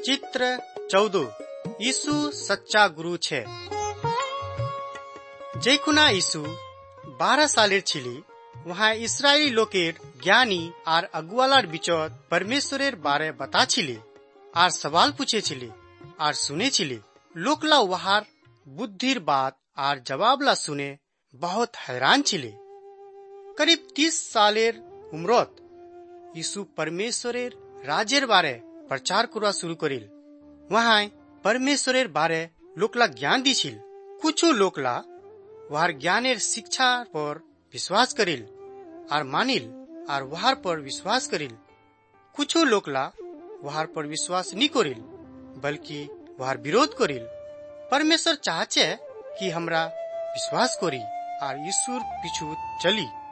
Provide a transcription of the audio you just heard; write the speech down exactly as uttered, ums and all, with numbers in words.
चित्र चौदह यीशु सच्चा गुरु छे। जेखुना यीशु बारह सालेर छिली वहाँ इस्राएली लोकेर ज्ञानी आर अगुवालार बिचत परमेश्वरेर बारे बता छिली आर सवाल पूछे छिली आर सुने छिली। लोकला वहार बुद्धिर बात आर जवाबला सुने बहुत हैरान छिली। करीब तीस सालेर उम्रत यीशु परमेश्वरेर राज्येर बारे प्रचार करवा शुरू करिल। वहाँ परमेश्वरेर बारे लोकला ज्ञान दिछिल। कुछ लोकला वहार ज्ञानेर शिक्षा पर विश्वास करिल आर मानिल आर वहार पर विश्वास करिल। कुछ लोकला वहार पर विश्वास नी करिल बल्कि वहार विरोध करिल। परमेश्वर चाहचे कि हमरा विश्वास करी आर यीशुर पिछु चली।